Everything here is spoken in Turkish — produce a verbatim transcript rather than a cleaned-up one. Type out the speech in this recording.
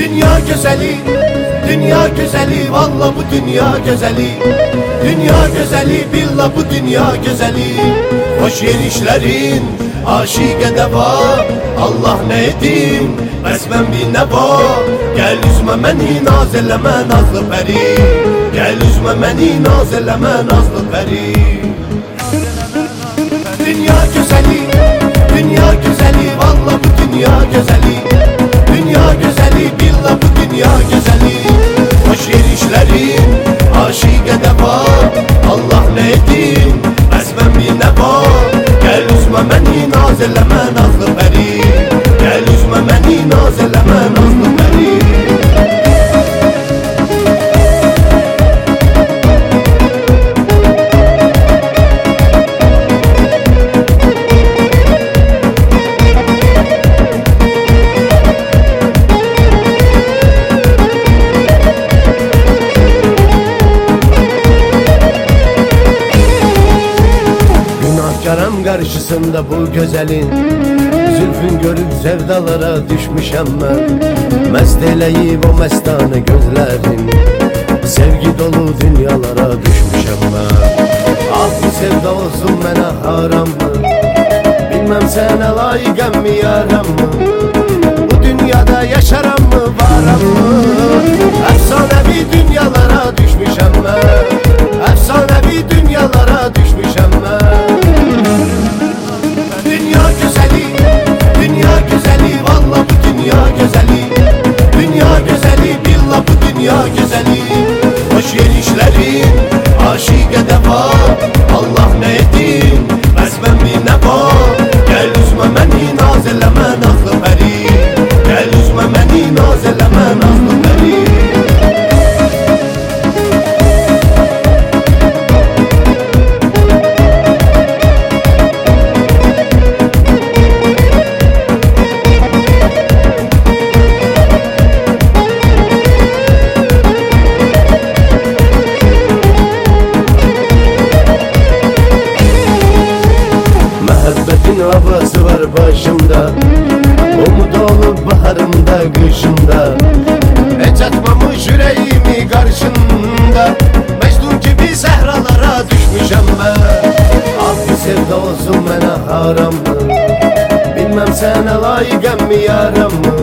Dünya güzeli, dünya güzeli, valla bu dünya güzeli. Dünya güzeli, billah bu dünya güzeli. Hoş yerişlerin, aşık deva. Allah ne edeyim, besmen bir neva. Gel üzme beni, naz eleme nazlı peri. Gel üzme beni, naz eleme nazlı peri. Dünya güzeli, dünya güzeli, valla bu dünya güzeli. Dünya güzeli, billah bu dünya güzeli. Hoş yerişlerin, aşık deva. Allah ne edeyim, besmen bir neva. Gel üzme beni, naz eleme nazlı peri. Gel üzme beni, naz eleme nazlı peri. Günahkarım karşısında bu güzelin, zülfün görüp sevdalara düşmüşem ben. Mest eleyip o mestane gözlerin, sevgi dolu dünyalara düşmüşem ben. Ah bu sevda olsun bana haram mı? Bilmem sana layıkım mı yaram mı? Bu dünyada yaşaram mı varam mı? Efsanevi dünyalara düşmüşem ben. Efsanevi dünyalara düşmüşem ben. Dünya güzeli, dünya güzeli, valla bu dünya güzeli. Dünya güzeli, billah bu dünya güzeli. Hoş yerişlerin, aşık deva. Allah ne edeyim, besmen bir neva. Gel üzme beni, naz eleme nazlı peri. Gel üzme beni, naz eleme nazlı peri. Havası var başımda, umut olup baharımda, kışımda. Hiç atmamış yüreğimi karşında, Mecnun gibi sehralara düşmüşem ben. Ah bu sevda olsun bana haram mı? Bilmem sana layıkım mı yaram mı?